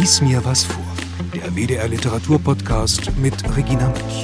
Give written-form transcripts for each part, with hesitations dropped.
Lies mir was vor. Der WDR Literaturpodcast mit Regina Münch.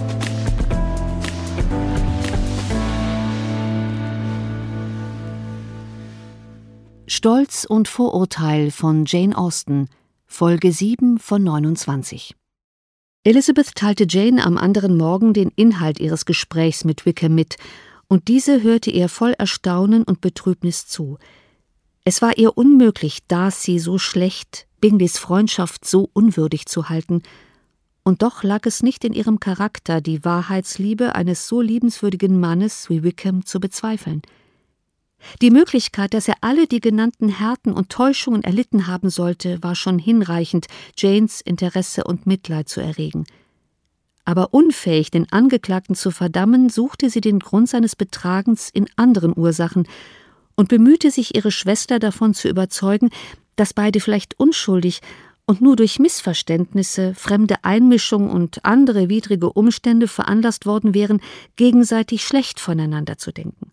Stolz und Vorurteil von Jane Austen, Folge 7 von 29. Elizabeth teilte Jane am anderen Morgen den Inhalt ihres Gesprächs mit Wickham mit, und diese hörte ihr voll Erstaunen und Betrübnis zu. Es war ihr unmöglich, Darcy so schlecht, Bingleys Freundschaft so unwürdig zu halten, und doch lag es nicht in ihrem Charakter, die Wahrheitsliebe eines so liebenswürdigen Mannes wie Wickham zu bezweifeln. Die Möglichkeit, dass er alle die genannten Härten und Täuschungen erlitten haben sollte, war schon hinreichend, Janes Interesse und Mitleid zu erregen. Aber unfähig, den Angeklagten zu verdammen, suchte sie den Grund seines Betragens in anderen Ursachen und bemühte sich, ihre Schwester davon zu überzeugen, dass beide vielleicht unschuldig und nur durch Missverständnisse, fremde Einmischung und andere widrige Umstände veranlasst worden wären, gegenseitig schlecht voneinander zu denken.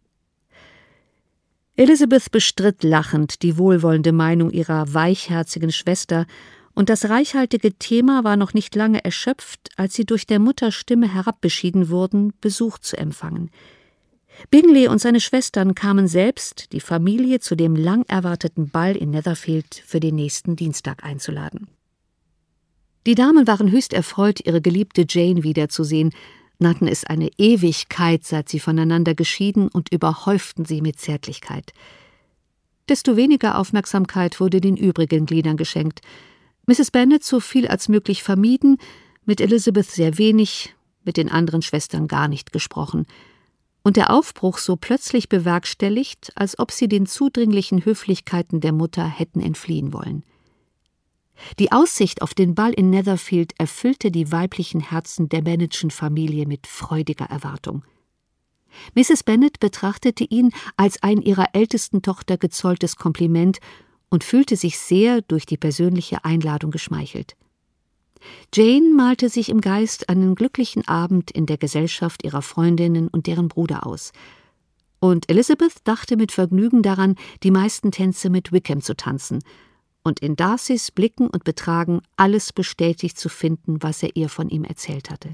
Elizabeth bestritt lachend die wohlwollende Meinung ihrer weichherzigen Schwester, und das reichhaltige Thema war noch nicht lange erschöpft, als sie durch der Mutter Stimme herabbeschieden wurden, Besuch zu empfangen. Bingley und seine Schwestern kamen selbst, die Familie zu dem lang erwarteten Ball in Netherfield für den nächsten Dienstag einzuladen. Die Damen waren höchst erfreut, ihre geliebte Jane wiederzusehen, nannten es eine Ewigkeit, seit sie voneinander geschieden, und überhäuften sie mit Zärtlichkeit. Desto weniger Aufmerksamkeit wurde den übrigen Gliedern geschenkt. Mrs. Bennet so viel als möglich vermieden, mit Elizabeth sehr wenig, mit den anderen Schwestern gar nicht gesprochen. Und der Aufbruch so plötzlich bewerkstelligt, als ob sie den zudringlichen Höflichkeiten der Mutter hätten entfliehen wollen. Die Aussicht auf den Ball in Netherfield erfüllte die weiblichen Herzen der Bennetschen Familie mit freudiger Erwartung. Mrs. Bennet betrachtete ihn als ein ihrer ältesten Tochter gezolltes Kompliment und fühlte sich sehr durch die persönliche Einladung geschmeichelt. Jane malte sich im Geist einen glücklichen Abend in der Gesellschaft ihrer Freundinnen und deren Bruder aus. Und Elizabeth dachte mit Vergnügen daran, die meisten Tänze mit Wickham zu tanzen und in Darcys Blicken und Betragen alles bestätigt zu finden, was er ihr von ihm erzählt hatte.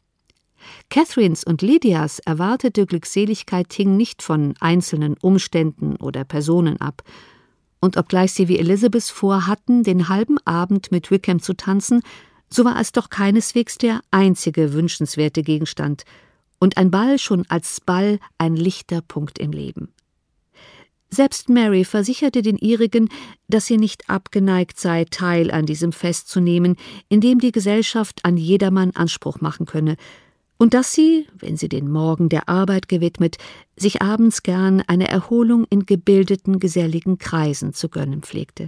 Catherines und Lydias erwartete Glückseligkeit hing nicht von einzelnen Umständen oder Personen ab, und obgleich sie wie Elizabeth vorhatten, den halben Abend mit Wickham zu tanzen, so war es doch keineswegs der einzige wünschenswerte Gegenstand und ein Ball schon als Ball ein lichter Punkt im Leben. Selbst Mary versicherte den ihrigen, dass sie nicht abgeneigt sei, Teil an diesem Fest zu nehmen, in dem die Gesellschaft an jedermann Anspruch machen könne, und dass sie, wenn sie den Morgen der Arbeit gewidmet, sich abends gern eine Erholung in gebildeten, geselligen Kreisen zu gönnen pflegte.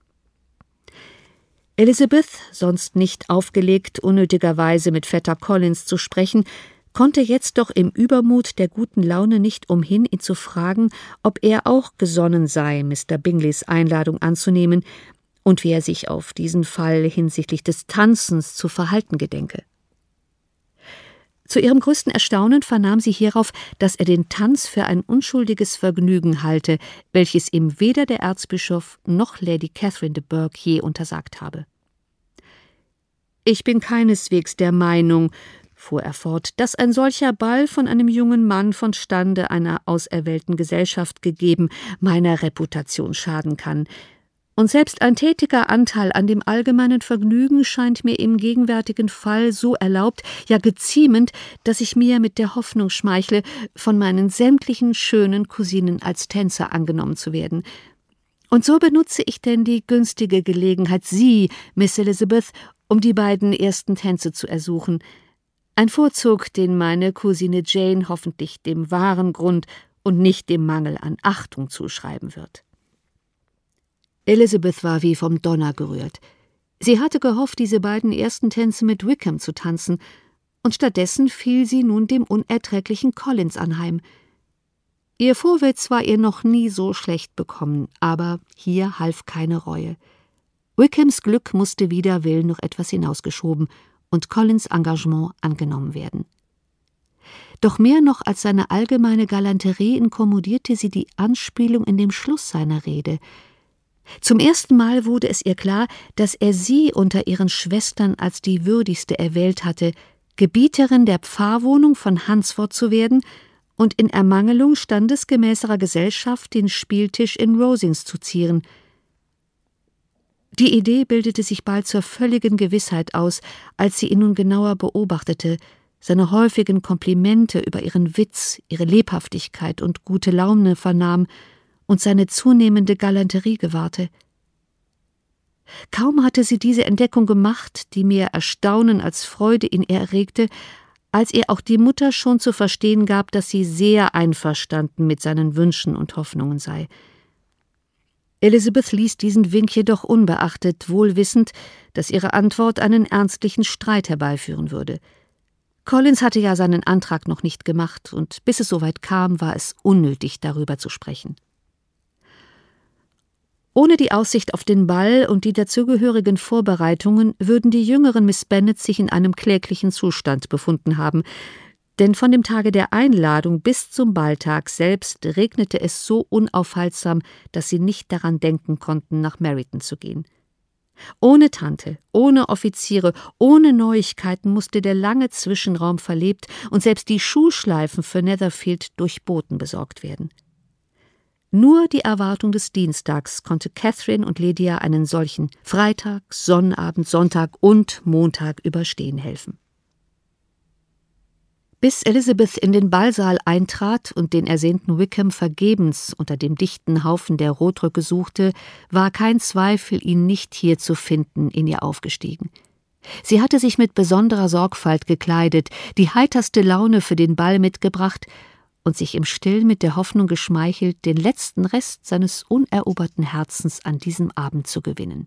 Elizabeth, sonst nicht aufgelegt, unnötigerweise mit Vetter Collins zu sprechen, konnte jetzt doch im Übermut der guten Laune nicht umhin, ihn zu fragen, ob er auch gesonnen sei, Mr. Bingleys Einladung anzunehmen und wie er sich auf diesen Fall hinsichtlich des Tanzens zu verhalten gedenke. Zu ihrem größten Erstaunen vernahm sie hierauf, dass er den Tanz für ein unschuldiges Vergnügen halte, welches ihm weder der Erzbischof noch Lady Catherine de Bourgh je untersagt habe. »Ich bin keineswegs der Meinung«, fuhr er fort, »dass ein solcher Ball von einem jungen Mann von Stande einer auserwählten Gesellschaft gegeben meiner Reputation schaden kann. Und selbst ein tätiger Anteil an dem allgemeinen Vergnügen scheint mir im gegenwärtigen Fall so erlaubt, ja geziemend, dass ich mir mit der Hoffnung schmeichle, von meinen sämtlichen schönen Cousinen als Tänzer angenommen zu werden. Und so benutze ich denn die günstige Gelegenheit, Sie, Miss Elizabeth, um die beiden ersten Tänze zu ersuchen. Ein Vorzug, den meine Cousine Jane hoffentlich dem wahren Grund und nicht dem Mangel an Achtung zuschreiben wird.« Elizabeth war wie vom Donner gerührt. Sie hatte gehofft, diese beiden ersten Tänze mit Wickham zu tanzen, und stattdessen fiel sie nun dem unerträglichen Collins anheim. Ihr Vorwitz war ihr noch nie so schlecht bekommen, aber hier half keine Reue. Wickhams Glück musste wider Willen noch etwas hinausgeschoben und Collins' Engagement angenommen werden. Doch mehr noch als seine allgemeine Galanterie inkommodierte sie die Anspielung in dem Schluss seiner Rede. Zum ersten Mal wurde es ihr klar, dass er sie unter ihren Schwestern als die würdigste erwählt hatte, Gebieterin der Pfarrwohnung von Hunsford zu werden und in Ermangelung standesgemäßerer Gesellschaft den Spieltisch in Rosings zu zieren. Die Idee bildete sich bald zur völligen Gewissheit aus, als sie ihn nun genauer beobachtete, seine häufigen Komplimente über ihren Witz, ihre Lebhaftigkeit und gute Laune vernahm und seine zunehmende Galanterie gewahrte. Kaum hatte sie diese Entdeckung gemacht, die mehr Erstaunen als Freude in ihr erregte, als ihr auch die Mutter schon zu verstehen gab, dass sie sehr einverstanden mit seinen Wünschen und Hoffnungen sei. Elizabeth ließ diesen Wink jedoch unbeachtet, wohl wissend, dass ihre Antwort einen ernstlichen Streit herbeiführen würde. Collins hatte ja seinen Antrag noch nicht gemacht, und bis es soweit kam, war es unnötig, darüber zu sprechen. Ohne die Aussicht auf den Ball und die dazugehörigen Vorbereitungen würden die jüngeren Miss Bennet sich in einem kläglichen Zustand befunden haben, denn von dem Tage der Einladung bis zum Balltag selbst regnete es so unaufhaltsam, dass sie nicht daran denken konnten, nach Meryton zu gehen. Ohne Tante, ohne Offiziere, ohne Neuigkeiten musste der lange Zwischenraum verlebt und selbst die Schuhschleifen für Netherfield durch Boten besorgt werden. Nur die Erwartung des Dienstags konnte Catherine und Lydia einen solchen Freitag, Sonnabend, Sonntag und Montag überstehen helfen. Bis Elizabeth in den Ballsaal eintrat und den ersehnten Wickham vergebens unter dem dichten Haufen der Rotröcke suchte, war kein Zweifel, ihn nicht hier zu finden, in ihr aufgestiegen. Sie hatte sich mit besonderer Sorgfalt gekleidet, die heiterste Laune für den Ball mitgebracht und sich im Stillen mit der Hoffnung geschmeichelt, den letzten Rest seines uneroberten Herzens an diesem Abend zu gewinnen.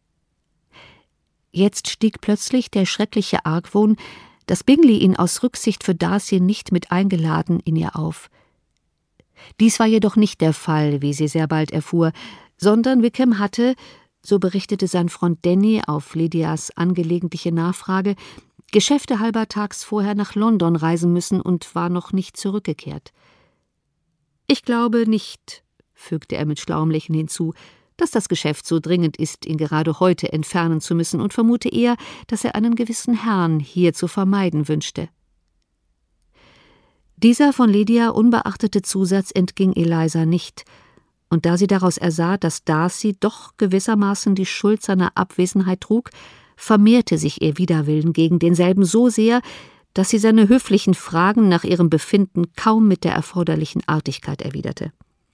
Jetzt stieg plötzlich der schreckliche Argwohn, dass Bingley ihn aus Rücksicht für Darcy nicht mit eingeladen, in ihr auf. Dies war jedoch nicht der Fall, wie sie sehr bald erfuhr, sondern Wickham hatte, so berichtete sein Freund Danny auf Lydias angelegentliche Nachfrage, Geschäfte halber tags vorher nach London reisen müssen und war noch nicht zurückgekehrt. »Ich glaube nicht«, fügte er mit schlauem Lächeln hinzu, dass das Geschäft so dringend ist, ihn gerade heute entfernen zu müssen, und vermute eher, dass er einen gewissen Herrn hier zu vermeiden wünschte. Dieser von Lydia unbeachtete Zusatz entging Eliza nicht, und da sie daraus ersah, dass Darcy doch gewissermaßen die Schuld seiner Abwesenheit trug, vermehrte sich ihr Widerwillen gegen denselben so sehr, dass sie seine höflichen Fragen nach ihrem Befinden kaum mit der erforderlichen Artigkeit erwiderte.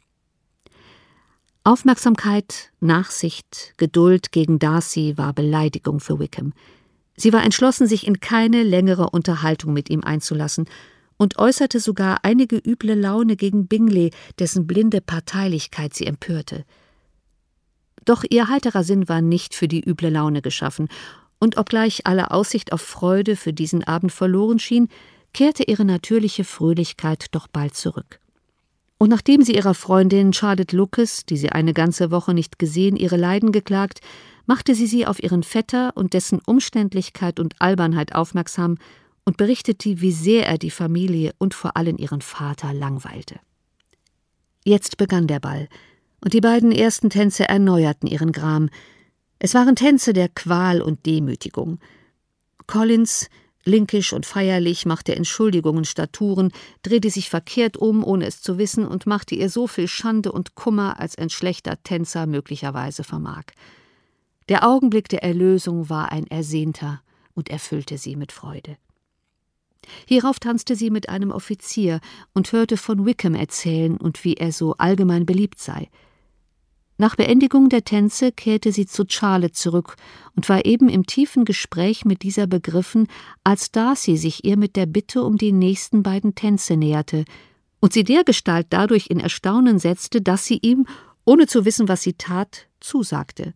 Aufmerksamkeit, Nachsicht, Geduld gegen Darcy war Beleidigung für Wickham. Sie war entschlossen, sich in keine längere Unterhaltung mit ihm einzulassen und äußerte sogar einige üble Laune gegen Bingley, dessen blinde Parteilichkeit sie empörte. Doch ihr heiterer Sinn war nicht für die üble Laune geschaffen, und obgleich alle Aussicht auf Freude für diesen Abend verloren schien, kehrte ihre natürliche Fröhlichkeit doch bald zurück. Und nachdem sie ihrer Freundin Charlotte Lucas, die sie eine ganze Woche nicht gesehen, ihre Leiden geklagt, machte sie auf ihren Vetter und dessen Umständlichkeit und Albernheit aufmerksam und berichtete, wie sehr er die Familie und vor allem ihren Vater langweilte. Jetzt begann der Ball, und die beiden ersten Tänze erneuerten ihren Gram. Es waren Tänze der Qual und Demütigung. Collins, linkisch und feierlich, machte Entschuldigungen statt Touren, drehte sich verkehrt um, ohne es zu wissen, und machte ihr so viel Schande und Kummer, als ein schlechter Tänzer möglicherweise vermag. Der Augenblick der Erlösung war ein ersehnter und erfüllte sie mit Freude. Hierauf tanzte sie mit einem Offizier und hörte von Wickham erzählen und wie er so allgemein beliebt sei. Nach Beendigung der Tänze kehrte sie zu Charlotte zurück und war eben im tiefen Gespräch mit dieser begriffen, als Darcy sich ihr mit der Bitte um die nächsten beiden Tänze näherte und sie dergestalt dadurch in Erstaunen setzte, dass sie ihm, ohne zu wissen, was sie tat, zusagte.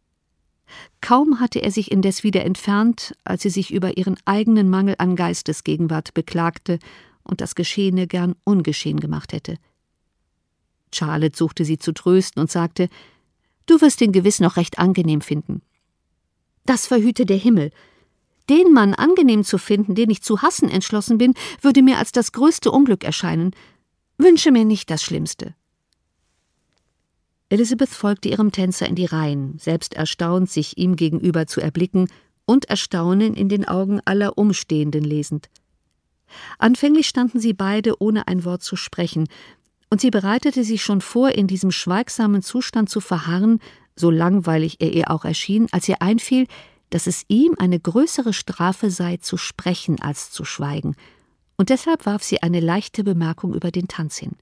Kaum hatte er sich indes wieder entfernt, als sie sich über ihren eigenen Mangel an Geistesgegenwart beklagte und das Geschehene gern ungeschehen gemacht hätte. Charlotte suchte sie zu trösten und sagte, »Du wirst ihn gewiss noch recht angenehm finden.« »Das verhüte der Himmel. Den Mann angenehm zu finden, den ich zu hassen entschlossen bin, würde mir als das größte Unglück erscheinen. Wünsche mir nicht das Schlimmste.« Elizabeth folgte ihrem Tänzer in die Reihen, selbst erstaunt, sich ihm gegenüber zu erblicken und Erstaunen in den Augen aller Umstehenden lesend. Anfänglich standen sie beide ohne ein Wort zu sprechen, und sie bereitete sich schon vor, in diesem schweigsamen Zustand zu verharren, so langweilig er ihr auch erschien, als ihr einfiel, dass es ihm eine größere Strafe sei, zu sprechen als zu schweigen, und deshalb warf sie eine leichte Bemerkung über den Tanz hin.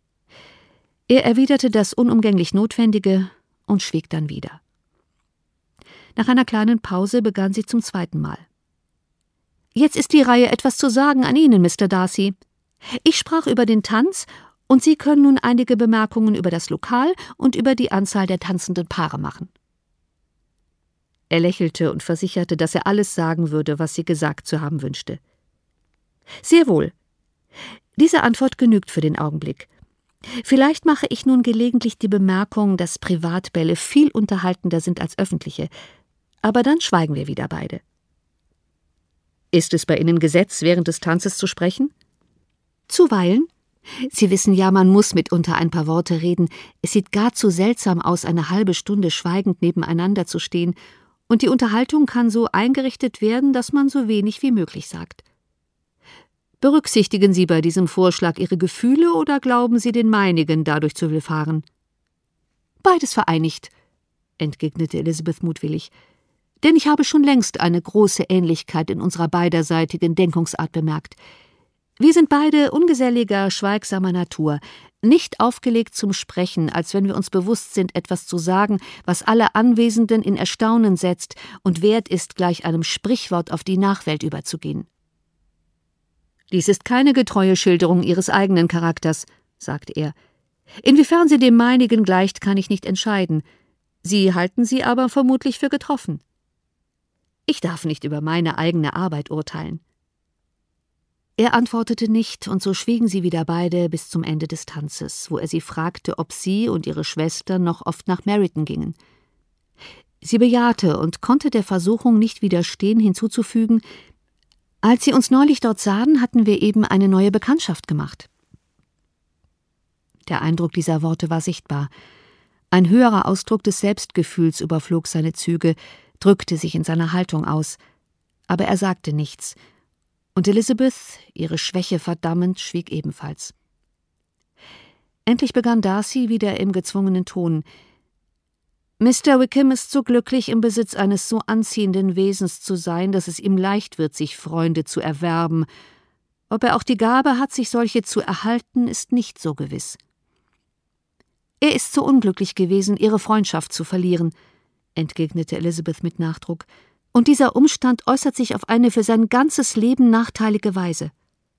Er erwiderte das unumgänglich Notwendige und schwieg dann wieder. Nach einer kleinen Pause begann sie zum zweiten Mal. »Jetzt ist die Reihe, etwas zu sagen an Ihnen, Mr. Darcy. Ich sprach über den Tanz, und Sie können nun einige Bemerkungen über das Lokal und über die Anzahl der tanzenden Paare machen.« Er lächelte und versicherte, dass er alles sagen würde, was sie gesagt zu haben wünschte. »Sehr wohl. Diese Antwort genügt für den Augenblick. Vielleicht mache ich nun gelegentlich die Bemerkung, dass Privatbälle viel unterhaltender sind als öffentliche, aber dann schweigen wir wieder beide.« »Ist es bei Ihnen Gesetz, während des Tanzes zu sprechen?« »Zuweilen. Sie wissen ja, man muss mitunter ein paar Worte reden. Es sieht gar zu seltsam aus, eine halbe Stunde schweigend nebeneinander zu stehen, und die Unterhaltung kann so eingerichtet werden, dass man so wenig wie möglich sagt. Berücksichtigen Sie bei diesem Vorschlag Ihre Gefühle oder glauben Sie den meinigen dadurch zu willfahren?« »Beides vereinigt«, entgegnete Elizabeth mutwillig, »denn ich habe schon längst eine große Ähnlichkeit in unserer beiderseitigen Denkungsart bemerkt. Wir sind beide ungeselliger, schweigsamer Natur, nicht aufgelegt zum Sprechen, als wenn wir uns bewusst sind, etwas zu sagen, was alle Anwesenden in Erstaunen setzt und wert ist, gleich einem Sprichwort auf die Nachwelt überzugehen.« »Dies ist keine getreue Schilderung Ihres eigenen Charakters«, sagte er. »Inwiefern sie dem meinigen gleicht, kann ich nicht entscheiden. Sie halten sie aber vermutlich für getroffen.« »Ich darf nicht über meine eigene Arbeit urteilen.« Er antwortete nicht, und so schwiegen sie wieder beide bis zum Ende des Tanzes, wo er sie fragte, ob sie und ihre Schwester noch oft nach Meryton gingen. Sie bejahte und konnte der Versuchung nicht widerstehen, hinzuzufügen: »Als Sie uns neulich dort sahen, hatten wir eben eine neue Bekanntschaft gemacht.« Der Eindruck dieser Worte war sichtbar. Ein höherer Ausdruck des Selbstgefühls überflog seine Züge, drückte sich in seiner Haltung aus. Aber er sagte nichts, und Elizabeth, ihre Schwäche verdammend, schwieg ebenfalls. Endlich begann Darcy wieder im gezwungenen Ton: »Mr. Wickham ist so glücklich, im Besitz eines so anziehenden Wesens zu sein, dass es ihm leicht wird, sich Freunde zu erwerben. Ob er auch die Gabe hat, sich solche zu erhalten, ist nicht so gewiss. Er ist so unglücklich gewesen, ihre Freundschaft zu verlieren«, entgegnete Elizabeth mit Nachdruck, »und dieser Umstand äußert sich auf eine für sein ganzes Leben nachteilige Weise.«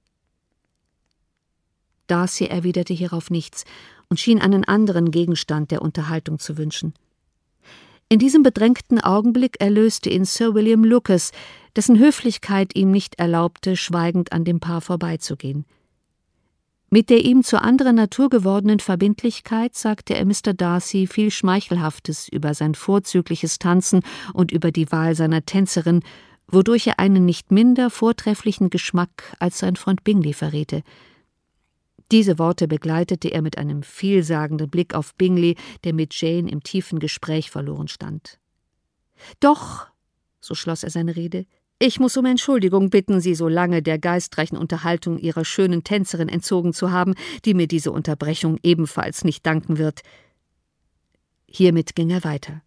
Darcy erwiderte hierauf nichts und schien einen anderen Gegenstand der Unterhaltung zu wünschen. In diesem bedrängten Augenblick erlöste ihn Sir William Lucas, dessen Höflichkeit ihm nicht erlaubte, schweigend an dem Paar vorbeizugehen. Mit der ihm zur anderen Natur gewordenen Verbindlichkeit sagte er Mr. Darcy viel Schmeichelhaftes über sein vorzügliches Tanzen und über die Wahl seiner Tänzerin, wodurch er einen nicht minder vortrefflichen Geschmack als sein Freund Bingley verriete. Diese Worte begleitete er mit einem vielsagenden Blick auf Bingley, der mit Jane im tiefen Gespräch verloren stand. »Doch«, so schloss er seine Rede, »ich muss um Entschuldigung bitten, Sie so lange der geistreichen Unterhaltung Ihrer schönen Tänzerin entzogen zu haben, die mir diese Unterbrechung ebenfalls nicht danken wird.« Hiermit ging er weiter.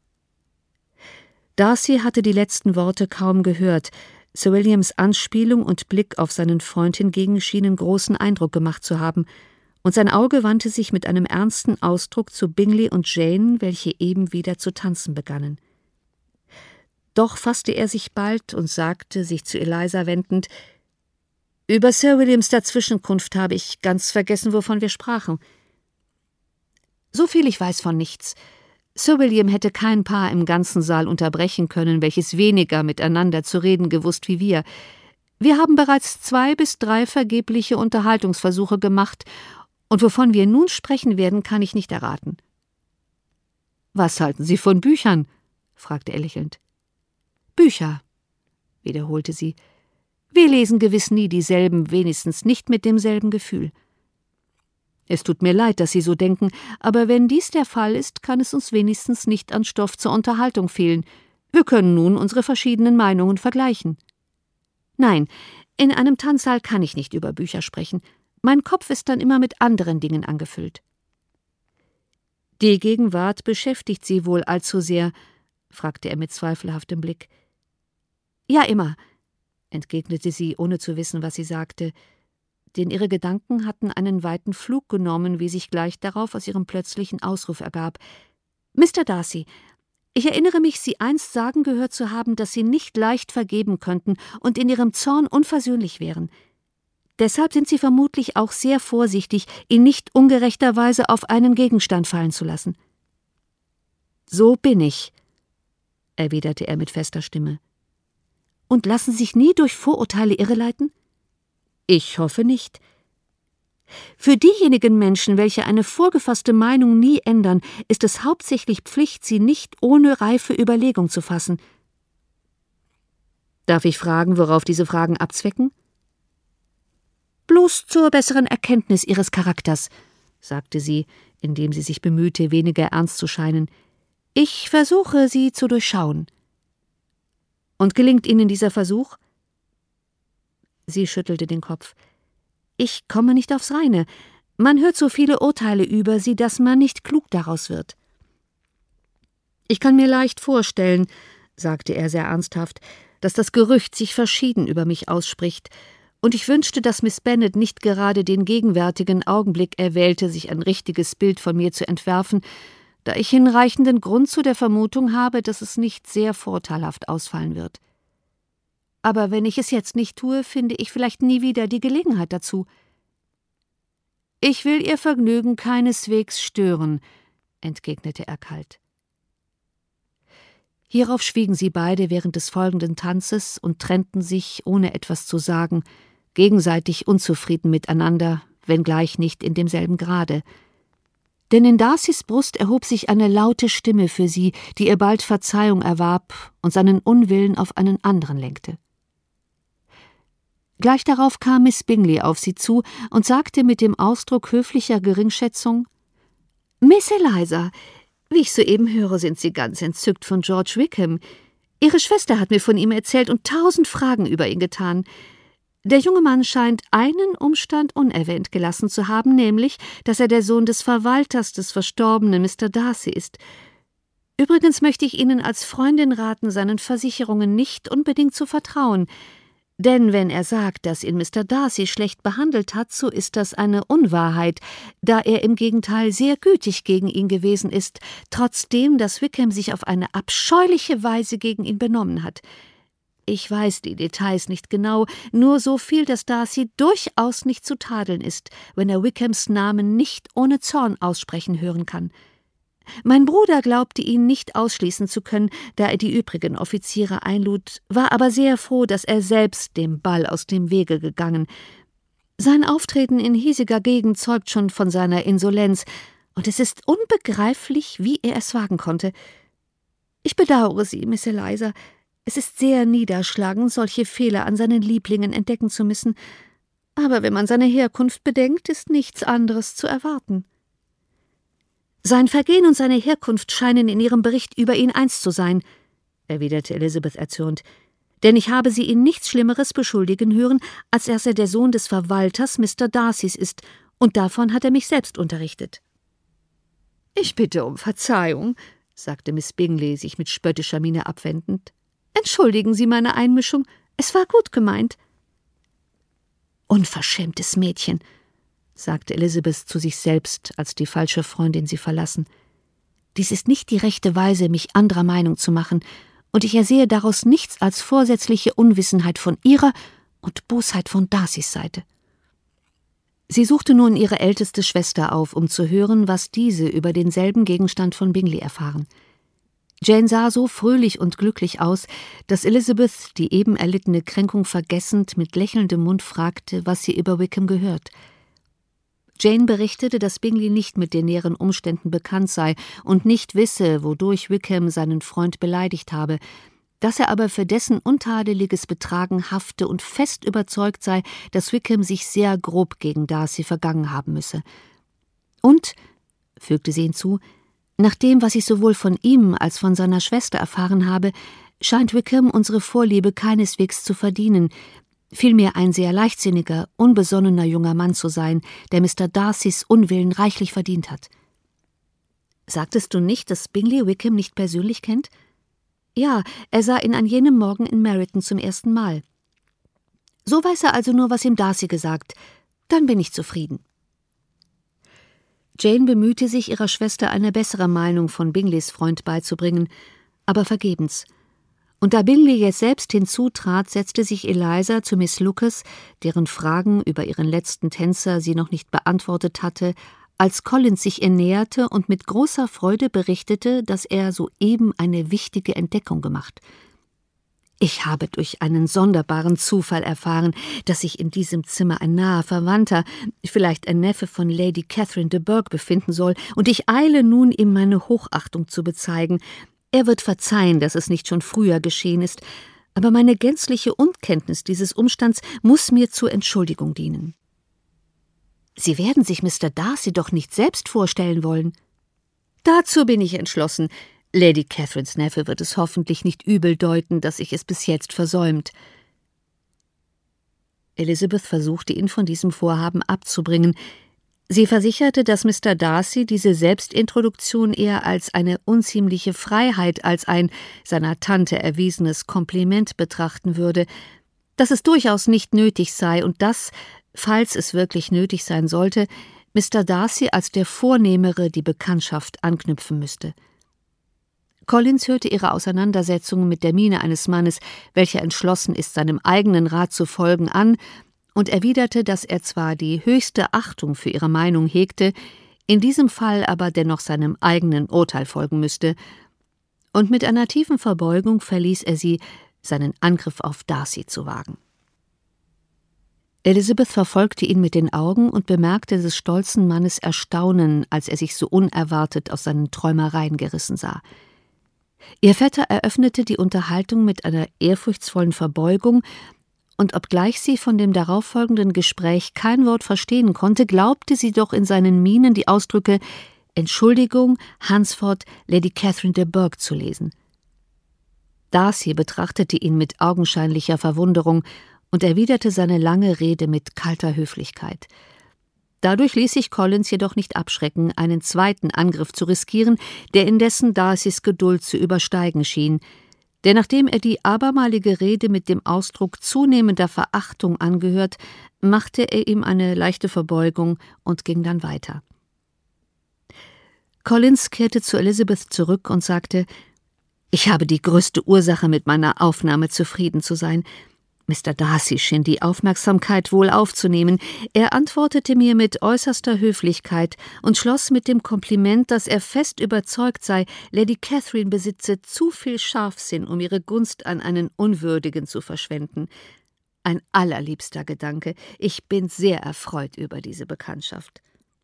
Darcy hatte die letzten Worte kaum gehört. Sir Williams Anspielung und Blick auf seinen Freund hingegen schienen großen Eindruck gemacht zu haben, und sein Auge wandte sich mit einem ernsten Ausdruck zu Bingley und Jane, welche eben wieder zu tanzen begannen. Doch fasste er sich bald und sagte, sich zu Eliza wendend: »Über Sir Williams Dazwischenkunft habe ich ganz vergessen, wovon wir sprachen. So viel ich weiß von nichts. Sir William hätte kein Paar im ganzen Saal unterbrechen können, welches weniger miteinander zu reden gewusst wie wir. Wir haben bereits 2 bis 3 vergebliche Unterhaltungsversuche gemacht, und wovon wir nun sprechen werden, kann ich nicht erraten.« »Was halten Sie von Büchern?« fragte er lächelnd. »Bücher«, wiederholte sie. »Wir lesen gewiss nie dieselben, wenigstens nicht mit demselben Gefühl.« Es tut mir leid, dass Sie so denken, aber wenn dies der Fall ist, kann es uns wenigstens nicht an Stoff zur Unterhaltung fehlen. Wir können nun unsere verschiedenen Meinungen vergleichen. Nein, in einem Tanzsaal kann ich nicht über Bücher sprechen. Mein Kopf ist dann immer mit anderen Dingen angefüllt. Die Gegenwart beschäftigt Sie wohl allzu sehr, fragte er mit zweifelhaftem Blick. Ja, immer, entgegnete sie, ohne zu wissen, was sie sagte, denn ihre Gedanken hatten einen weiten Flug genommen, wie sich gleich darauf aus ihrem plötzlichen Ausruf ergab. »Mr. Darcy, ich erinnere mich, Sie einst sagen gehört zu haben, dass Sie nicht leicht vergeben könnten und in Ihrem Zorn unversöhnlich wären. Deshalb sind Sie vermutlich auch sehr vorsichtig, ihn nicht ungerechterweise auf einen Gegenstand fallen zu lassen.« »So bin ich«, erwiderte er mit fester Stimme. »Und lassen sich nie durch Vorurteile irreleiten?« »Ich hoffe nicht.« »Für diejenigen Menschen, welche eine vorgefasste Meinung nie ändern, ist es hauptsächlich Pflicht, sie nicht ohne reife Überlegung zu fassen.« »Darf ich fragen, worauf diese Fragen abzwecken?« »Bloß zur besseren Erkenntnis Ihres Charakters«, sagte sie, indem sie sich bemühte, weniger ernst zu scheinen. »Ich versuche, Sie zu durchschauen.« »Und gelingt Ihnen dieser Versuch?« Sie schüttelte den Kopf. »Ich komme nicht aufs Reine. Man hört so viele Urteile über Sie, dass man nicht klug daraus wird.« »Ich kann mir leicht vorstellen«, sagte er sehr ernsthaft, »dass das Gerücht sich verschieden über mich ausspricht, und ich wünschte, dass Miss Bennet nicht gerade den gegenwärtigen Augenblick erwählte, sich ein richtiges Bild von mir zu entwerfen, da ich hinreichenden Grund zu der Vermutung habe, dass es nicht sehr vorteilhaft ausfallen wird. Aber wenn ich es jetzt nicht tue, finde ich vielleicht nie wieder die Gelegenheit dazu.« »Ich will Ihr Vergnügen keineswegs stören«, entgegnete er kalt. Hierauf schwiegen sie beide während des folgenden Tanzes und trennten sich, ohne etwas zu sagen, gegenseitig unzufrieden miteinander, wenngleich nicht in demselben Grade. Denn in Darcys Brust erhob sich eine laute Stimme für sie, die ihr bald Verzeihung erwarb und seinen Unwillen auf einen anderen lenkte. Gleich darauf kam Miss Bingley auf sie zu und sagte mit dem Ausdruck höflicher Geringschätzung: »Miss Eliza, wie ich soeben höre, sind Sie ganz entzückt von George Wickham. Ihre Schwester hat mir von ihm erzählt und 1000 Fragen über ihn getan. Der junge Mann scheint einen Umstand unerwähnt gelassen zu haben, nämlich, dass er der Sohn des Verwalters des verstorbenen Mr. Darcy ist. Übrigens möchte ich Ihnen als Freundin raten, seinen Versicherungen nicht unbedingt zu vertrauen. Denn wenn er sagt, dass ihn Mr. Darcy schlecht behandelt hat, so ist das eine Unwahrheit, da er im Gegenteil sehr gütig gegen ihn gewesen ist, trotzdem, dass Wickham sich auf eine abscheuliche Weise gegen ihn benommen hat. Ich weiß die Details nicht genau, nur so viel, dass Darcy durchaus nicht zu tadeln ist, wenn er Wickhams Namen nicht ohne Zorn aussprechen hören kann. Mein Bruder glaubte ihn nicht ausschließen zu können, da er die übrigen Offiziere einlud, war aber sehr froh, dass er selbst dem Ball aus dem Wege gegangen. Sein Auftreten in hiesiger Gegend zeugt schon von seiner Insolenz, und es ist unbegreiflich, wie er es wagen konnte. Ich bedauere Sie, Miss Eliza. Es ist sehr niederschlagend, solche Fehler an seinen Lieblingen entdecken zu müssen, aber wenn man seine Herkunft bedenkt, ist nichts anderes zu erwarten.« »Sein Vergehen und seine Herkunft scheinen in Ihrem Bericht über ihn eins zu sein«, erwiderte Elizabeth erzürnt, »denn ich habe Sie in nichts Schlimmeres beschuldigen hören, als dass er der Sohn des Verwalters Mr. Darcys ist, und davon hat er mich selbst unterrichtet.« »Ich bitte um Verzeihung«, sagte Miss Bingley, sich mit spöttischer Miene abwendend. »Entschuldigen Sie meine Einmischung, es war gut gemeint.« »Unverschämtes Mädchen«, sagte Elizabeth zu sich selbst, als die falsche Freundin sie verlassen. »Dies ist nicht die rechte Weise, mich anderer Meinung zu machen, und ich ersehe daraus nichts als vorsätzliche Unwissenheit von ihrer und Bosheit von Darcys Seite.« Sie suchte nun ihre älteste Schwester auf, um zu hören, was diese über denselben Gegenstand von Bingley erfahren. Jane sah so fröhlich und glücklich aus, dass Elizabeth, die eben erlittene Kränkung vergessend, mit lächelndem Mund fragte, was sie über Wickham gehört. Jane berichtete, dass Bingley nicht mit den näheren Umständen bekannt sei und nicht wisse, wodurch Wickham seinen Freund beleidigt habe, dass er aber für dessen untadeliges Betragen hafte und fest überzeugt sei, dass Wickham sich sehr grob gegen Darcy vergangen haben müsse. Und, fügte sie hinzu, nach dem, was ich sowohl von ihm als von seiner Schwester erfahren habe, scheint Wickham unsere Vorliebe keineswegs zu verdienen, vielmehr ein sehr leichtsinniger, unbesonnener junger Mann zu sein, der Mr. Darcys Unwillen reichlich verdient hat. Sagtest du nicht, dass Bingley Wickham nicht persönlich kennt? Ja, er sah ihn an jenem Morgen in Meryton zum ersten Mal. So weiß er also nur, was ihm Darcy gesagt. Dann bin ich zufrieden. Jane bemühte sich, ihrer Schwester eine bessere Meinung von Bingleys Freund beizubringen, aber vergebens. Und da Bingley jetzt selbst hinzutrat, setzte sich Eliza zu Miss Lucas, deren Fragen über ihren letzten Tänzer sie noch nicht beantwortet hatte, als Collins sich ihr näherte und mit großer Freude berichtete, dass er soeben eine wichtige Entdeckung gemacht. »Ich habe durch einen sonderbaren Zufall erfahren, dass sich in diesem Zimmer ein naher Verwandter, vielleicht ein Neffe von Lady Catherine de Bourgh, befinden soll, und ich eile nun, ihm meine Hochachtung zu bezeigen. Er wird verzeihen, dass es nicht schon früher geschehen ist, aber meine gänzliche Unkenntnis dieses Umstands muss mir zur Entschuldigung dienen.« »Sie werden sich Mr. Darcy doch nicht selbst vorstellen wollen?« »Dazu bin ich entschlossen. Lady Catherines Neffe wird es hoffentlich nicht übel deuten, dass ich es bis jetzt versäumt.« Elizabeth versuchte, ihn von diesem Vorhaben abzubringen. Sie versicherte, dass Mr. Darcy diese Selbstintroduktion eher als eine unziemliche Freiheit als ein seiner Tante erwiesenes Kompliment betrachten würde, dass es durchaus nicht nötig sei und dass, falls es wirklich nötig sein sollte, Mr. Darcy als der Vornehmere die Bekanntschaft anknüpfen müsste. Collins hörte ihre Auseinandersetzung mit der Miene eines Mannes, welcher entschlossen ist, seinem eigenen Rat zu folgen, an und erwiderte, dass er zwar die höchste Achtung für ihre Meinung hegte, in diesem Fall aber dennoch seinem eigenen Urteil folgen müsste, und mit einer tiefen Verbeugung verließ er sie, seinen Angriff auf Darcy zu wagen. Elizabeth verfolgte ihn mit den Augen und bemerkte des stolzen Mannes Erstaunen, als er sich so unerwartet aus seinen Träumereien gerissen sah. Ihr Vetter eröffnete die Unterhaltung mit einer ehrfurchtsvollen Verbeugung, und obgleich sie von dem darauffolgenden Gespräch kein Wort verstehen konnte, glaubte sie doch in seinen Mienen die Ausdrücke »Entschuldigung, Hunsford, Lady Catherine de Bourgh« zu lesen. Darcy betrachtete ihn mit augenscheinlicher Verwunderung und erwiderte seine lange Rede mit kalter Höflichkeit. Dadurch ließ sich Collins jedoch nicht abschrecken, einen zweiten Angriff zu riskieren, der indessen Darcys Geduld zu übersteigen schien, denn nachdem er die abermalige Rede mit dem Ausdruck zunehmender Verachtung angehört, machte er ihm eine leichte Verbeugung und ging dann weiter. Collins kehrte zu Elizabeth zurück und sagte: »Ich habe die größte Ursache, mit meiner Aufnahme zufrieden zu sein. Mr. Darcy schien die Aufmerksamkeit wohl aufzunehmen. Er antwortete mir mit äußerster Höflichkeit und schloss mit dem Kompliment, dass er fest überzeugt sei, Lady Catherine besitze zu viel Scharfsinn, um ihre Gunst an einen Unwürdigen zu verschwenden. Ein allerliebster Gedanke. Ich bin sehr erfreut über diese Bekanntschaft.«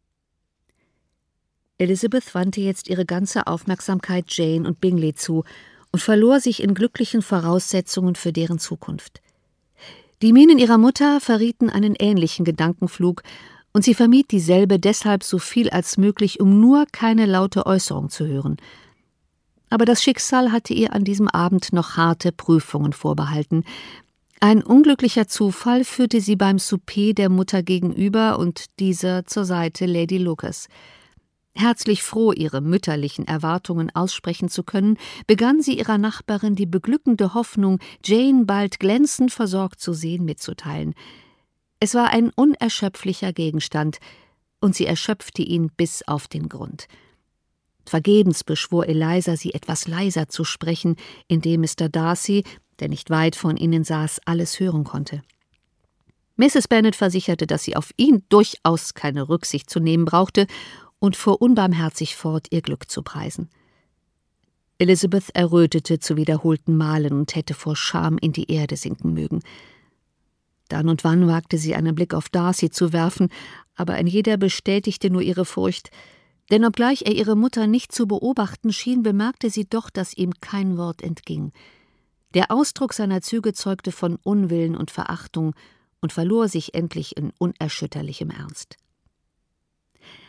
Elizabeth wandte jetzt ihre ganze Aufmerksamkeit Jane und Bingley zu und verlor sich in glücklichen Voraussetzungen für deren Zukunft. Die Mienen ihrer Mutter verrieten einen ähnlichen Gedankenflug, und sie vermied dieselbe deshalb so viel als möglich, um nur keine laute Äußerung zu hören. Aber das Schicksal hatte ihr an diesem Abend noch harte Prüfungen vorbehalten. Ein unglücklicher Zufall führte sie beim Souper der Mutter gegenüber und dieser zur Seite Lady Lucas. Herzlich froh, ihre mütterlichen Erwartungen aussprechen zu können, begann sie ihrer Nachbarin die beglückende Hoffnung, Jane bald glänzend versorgt zu sehen, mitzuteilen. Es war ein unerschöpflicher Gegenstand, und sie erschöpfte ihn bis auf den Grund. Vergebens beschwor Eliza, sie etwas leiser zu sprechen, indem Mr. Darcy, der nicht weit von ihnen saß, alles hören konnte. Mrs. Bennet versicherte, dass sie auf ihn durchaus keine Rücksicht zu nehmen brauchte, und fuhr unbarmherzig fort, ihr Glück zu preisen. Elizabeth errötete zu wiederholten Malen und hätte vor Scham in die Erde sinken mögen. Dann und wann wagte sie einen Blick auf Darcy zu werfen, aber ein jeder bestätigte nur ihre Furcht, denn obgleich er ihre Mutter nicht zu beobachten schien, bemerkte sie doch, dass ihm kein Wort entging. Der Ausdruck seiner Züge zeugte von Unwillen und Verachtung und verlor sich endlich in unerschütterlichem Ernst.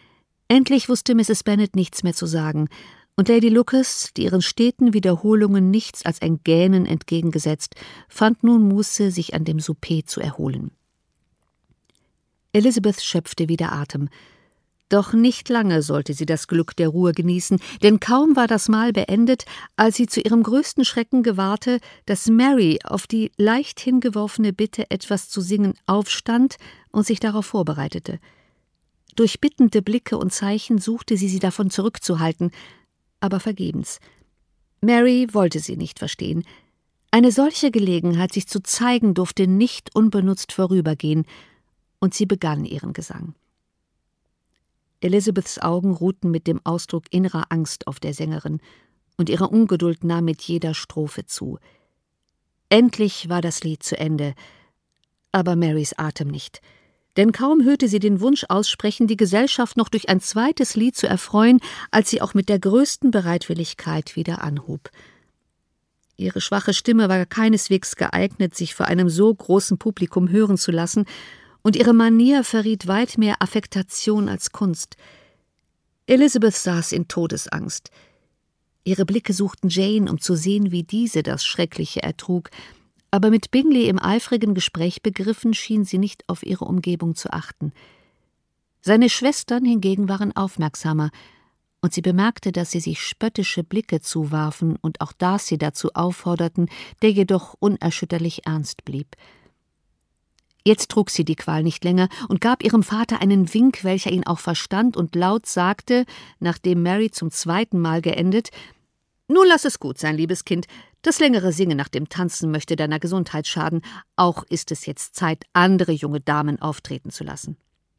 Endlich wusste Mrs. Bennet nichts mehr zu sagen, und Lady Lucas, die ihren steten Wiederholungen nichts als ein Gähnen entgegengesetzt, fand nun Muße, sich an dem Souper zu erholen. Elizabeth schöpfte wieder Atem. Doch nicht lange sollte sie das Glück der Ruhe genießen, denn kaum war das Mahl beendet, als sie zu ihrem größten Schrecken gewahrte, dass Mary auf die leicht hingeworfene Bitte, etwas zu singen, aufstand und sich darauf vorbereitete. Durch bittende Blicke und Zeichen suchte sie davon zurückzuhalten, aber vergebens. Mary wollte sie nicht verstehen. Eine solche Gelegenheit, sich zu zeigen, durfte nicht unbenutzt vorübergehen, und sie begann ihren Gesang. Elizabeths Augen ruhten mit dem Ausdruck innerer Angst auf der Sängerin, und ihre Ungeduld nahm mit jeder Strophe zu. Endlich war das Lied zu Ende, aber Marys Atem nicht. Denn kaum hörte sie den Wunsch aussprechen, die Gesellschaft noch durch ein zweites Lied zu erfreuen, als sie auch mit der größten Bereitwilligkeit wieder anhob. Ihre schwache Stimme war keineswegs geeignet, sich vor einem so großen Publikum hören zu lassen, und ihre Manier verriet weit mehr Affektation als Kunst. Elizabeth saß in Todesangst. Ihre Blicke suchten Jane, um zu sehen, wie diese das Schreckliche ertrug, aber mit Bingley im eifrigen Gespräch begriffen, schien sie nicht auf ihre Umgebung zu achten. Seine Schwestern hingegen waren aufmerksamer, und sie bemerkte, dass sie sich spöttische Blicke zuwarfen und auch Darcy dazu aufforderten, der jedoch unerschütterlich ernst blieb. Jetzt trug sie die Qual nicht länger und gab ihrem Vater einen Wink, welcher ihn auch verstand, und laut sagte, nachdem Mary zum zweiten Mal geendet: »Nun lass es gut sein, liebes Kind. Das längere Singen nach dem Tanzen möchte deiner Gesundheit schaden. Auch ist es jetzt Zeit, andere junge Damen auftreten zu lassen.«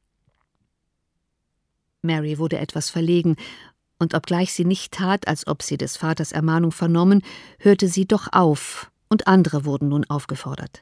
Mary wurde etwas verlegen, und obgleich sie nicht tat, als ob sie des Vaters Ermahnung vernommen, hörte sie doch auf, und andere wurden nun aufgefordert.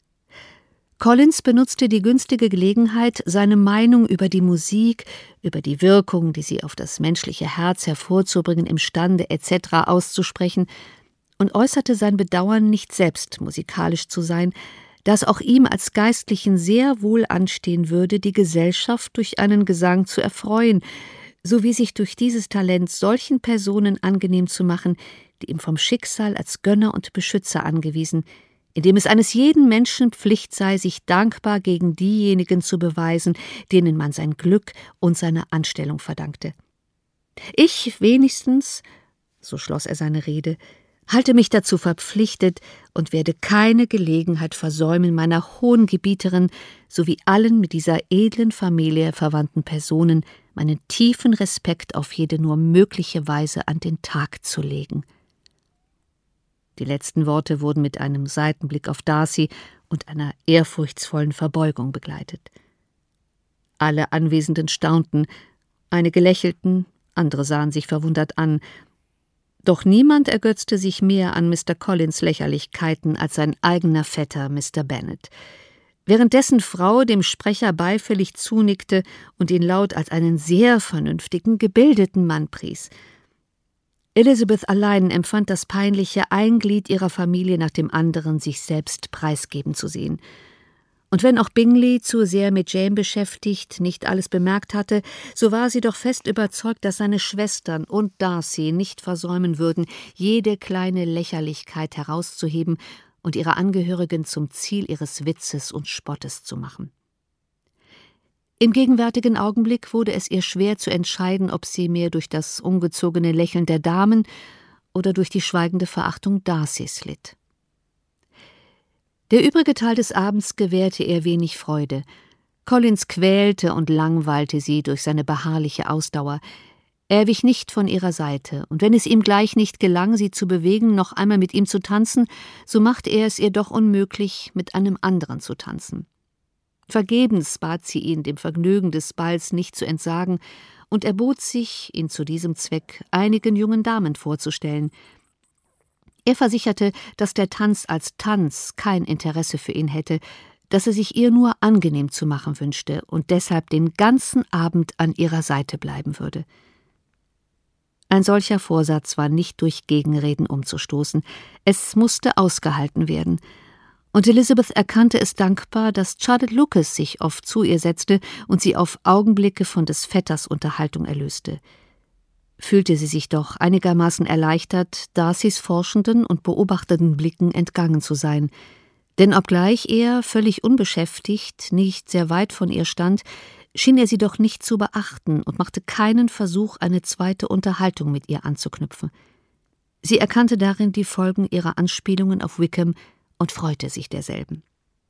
Collins benutzte die günstige Gelegenheit, seine Meinung über die Musik, über die Wirkung, die sie auf das menschliche Herz hervorzubringen imstande etc. auszusprechen, und äußerte sein Bedauern, nicht selbst musikalisch zu sein, da es auch ihm als Geistlichen sehr wohl anstehen würde, die Gesellschaft durch einen Gesang zu erfreuen, sowie sich durch dieses Talent solchen Personen angenehm zu machen, die ihm vom Schicksal als Gönner und Beschützer angewiesen, indem es eines jeden Menschen Pflicht sei, sich dankbar gegen diejenigen zu beweisen, denen man sein Glück und seine Anstellung verdankte. Ich wenigstens, so schloss er seine Rede, halte mich dazu verpflichtet und werde keine Gelegenheit versäumen, meiner hohen Gebieterin sowie allen mit dieser edlen Familie verwandten Personen meinen tiefen Respekt auf jede nur mögliche Weise an den Tag zu legen. Die letzten Worte wurden mit einem Seitenblick auf Darcy und einer ehrfurchtsvollen Verbeugung begleitet. Alle Anwesenden staunten, einige lächelten, andere sahen sich verwundert an, doch niemand ergötzte sich mehr an Mr. Collins' Lächerlichkeiten als sein eigener Vetter Mr. Bennet, während dessen Frau dem Sprecher beifällig zunickte und ihn laut als einen sehr vernünftigen, gebildeten Mann pries. Elizabeth allein empfand das Peinliche, ein Glied ihrer Familie nach dem anderen sich selbst preisgeben zu sehen. Und wenn auch Bingley, zu sehr mit Jane beschäftigt, nicht alles bemerkt hatte, so war sie doch fest überzeugt, dass seine Schwestern und Darcy nicht versäumen würden, jede kleine Lächerlichkeit herauszuheben und ihre Angehörigen zum Ziel ihres Witzes und Spottes zu machen. Im gegenwärtigen Augenblick wurde es ihr schwer zu entscheiden, ob sie mehr durch das ungezogene Lächeln der Damen oder durch die schweigende Verachtung Darcys litt. Der übrige Teil des Abends gewährte ihr wenig Freude. Collins quälte und langweilte sie durch seine beharrliche Ausdauer. Er wich nicht von ihrer Seite, und wenn es ihm gleich nicht gelang, sie zu bewegen, noch einmal mit ihm zu tanzen, so machte er es ihr doch unmöglich, mit einem anderen zu tanzen. Vergebens bat sie ihn, dem Vergnügen des Balls nicht zu entsagen, und erbot sich, ihn zu diesem Zweck einigen jungen Damen vorzustellen. Er versicherte, dass der Tanz als Tanz kein Interesse für ihn hätte, dass er sich ihr nur angenehm zu machen wünschte und deshalb den ganzen Abend an ihrer Seite bleiben würde. Ein solcher Vorsatz war nicht durch Gegenreden umzustoßen. Es musste ausgehalten werden. Und Elizabeth erkannte es dankbar, dass Charlotte Lucas sich oft zu ihr setzte und sie auf Augenblicke von des Vetters Unterhaltung erlöste. Fühlte sie sich doch einigermaßen erleichtert, Darcys forschenden und beobachtenden Blicken entgangen zu sein. Denn obgleich er, völlig unbeschäftigt, nicht sehr weit von ihr stand, schien er sie doch nicht zu beachten und machte keinen Versuch, eine zweite Unterhaltung mit ihr anzuknüpfen. Sie erkannte darin die Folgen ihrer Anspielungen auf Wickham und freute sich derselben.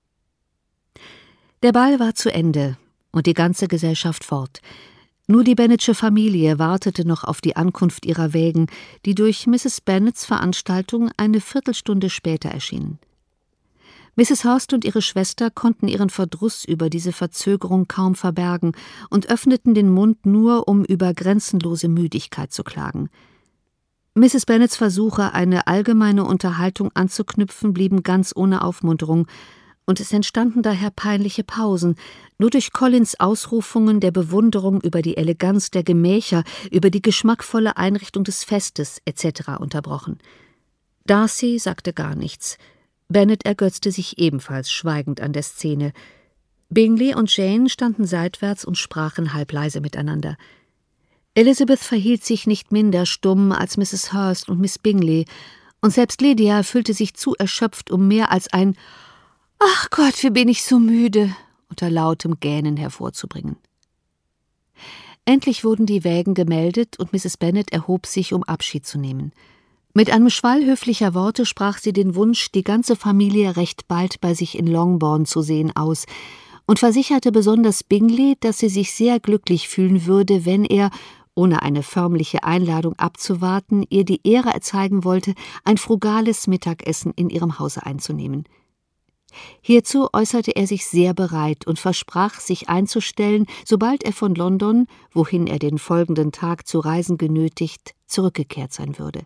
Der Ball war zu Ende und die ganze Gesellschaft fort. Nur die Bennetsche Familie wartete noch auf die Ankunft ihrer Wägen, die durch Mrs. Bennets Veranstaltung eine Viertelstunde später erschienen. Mrs. Hurst und ihre Schwester konnten ihren Verdruss über diese Verzögerung kaum verbergen und öffneten den Mund nur, um über grenzenlose Müdigkeit zu klagen. Mrs. Bennets Versuche, eine allgemeine Unterhaltung anzuknüpfen, blieben ganz ohne Aufmunterung, und es entstanden daher peinliche Pausen, nur durch Collins Ausrufungen der Bewunderung über die Eleganz der Gemächer, über die geschmackvolle Einrichtung des Festes etc. unterbrochen. Darcy sagte gar nichts. Bennet ergötzte sich ebenfalls schweigend an der Szene. Bingley und Jane standen seitwärts und sprachen halbleise miteinander. Elizabeth verhielt sich nicht minder stumm als Mrs. Hurst und Miss Bingley, und selbst Lydia fühlte sich zu erschöpft, um mehr als ein »Ach Gott, wie bin ich so müde« unter lautem Gähnen hervorzubringen. Endlich wurden die Wägen gemeldet, und Mrs. Bennet erhob sich, um Abschied zu nehmen. Mit einem Schwall höflicher Worte sprach sie den Wunsch, die ganze Familie recht bald bei sich in Longbourn zu sehen, aus und versicherte besonders Bingley, dass sie sich sehr glücklich fühlen würde, wenn er, ohne eine förmliche Einladung abzuwarten, ihr die Ehre erzeigen wollte, ein frugales Mittagessen in ihrem Hause einzunehmen. Hierzu äußerte er sich sehr bereit und versprach, sich einzustellen, sobald er von London, wohin er den folgenden Tag zu reisen genötigt, zurückgekehrt sein würde.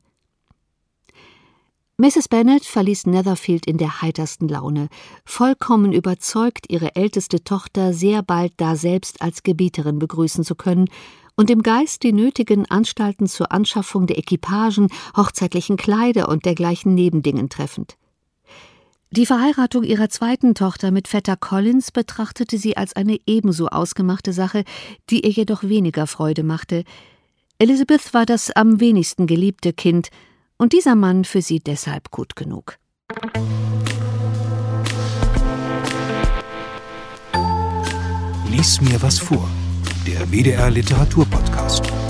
Mrs. Bennet verließ Netherfield in der heitersten Laune, vollkommen überzeugt, ihre älteste Tochter sehr bald daselbst als Gebieterin begrüßen zu können und im Geist die nötigen Anstalten zur Anschaffung der Equipagen, hochzeitlichen Kleider und dergleichen Nebendingen treffend. Die Verheiratung ihrer zweiten Tochter mit Vetter Collins betrachtete sie als eine ebenso ausgemachte Sache, die ihr jedoch weniger Freude machte. Elizabeth war das am wenigsten geliebte Kind, und dieser Mann für sie deshalb gut genug. Lies mir was vor. Der WDR Literaturpodcast.